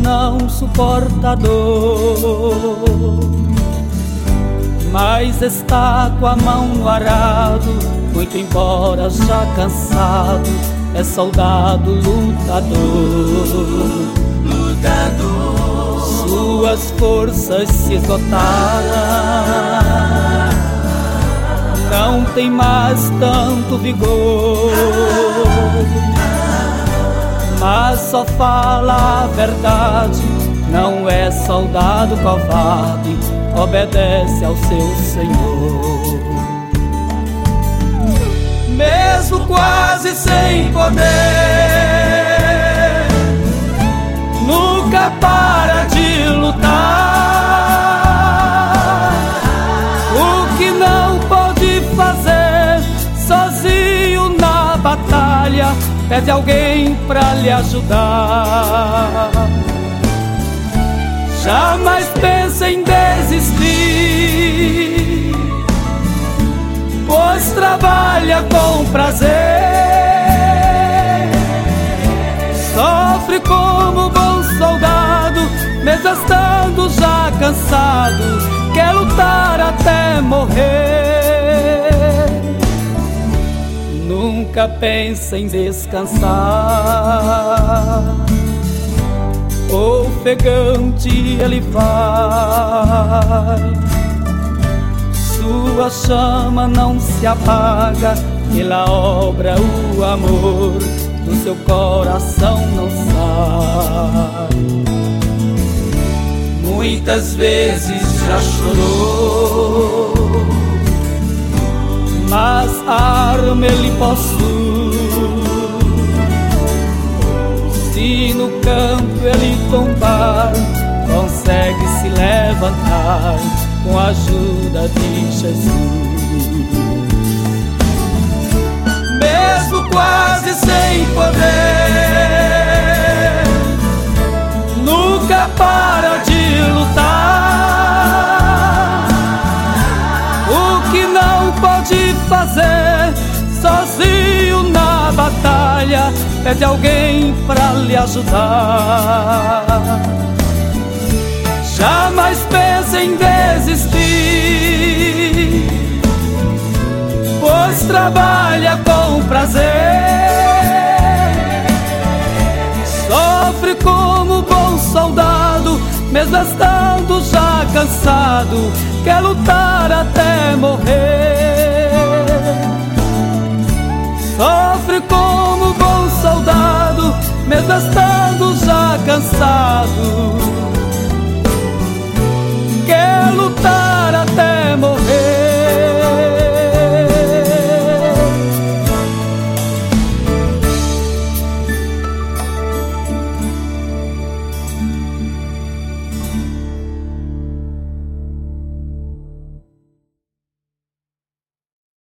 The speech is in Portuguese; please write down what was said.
não suporta a dor, mas está com a mão no arado, muito embora já cansado, é soldado lutador. Suas forças se esgotaram, não tem mais tanto vigor, mas só fala a verdade, não é soldado covarde, obedece ao seu Senhor. Mesmo quase sem poder, nunca para de lutar. O que não pode fazer sozinho na batalha, pede alguém pra lhe ajudar. Jamais pense em desistir, pois trabalha com prazer. Sofre como bom soldado, mesmo estando já cansado, quer lutar até morrer. Nunca pensa em descansar, ofegante ele vai. Sua chama não se apaga, pela obra o amor do seu coração não sai. Muitas vezes já chorou, mas a arma ele possui. Se no campo ele tombar, consegue se levantar com a ajuda de Jesus. Mesmo quase sem poder, nunca para de lutar. O que não pode fazer sozinho na batalha, pede alguém pra lhe ajudar. Jamais pense em desistir, pois trabalha com prazer. Sofre como bom soldado, mesmo estando já cansado, quer lutar até morrer. Sofre como bom soldado, mesmo estando já cansado, quer lutar até morrer.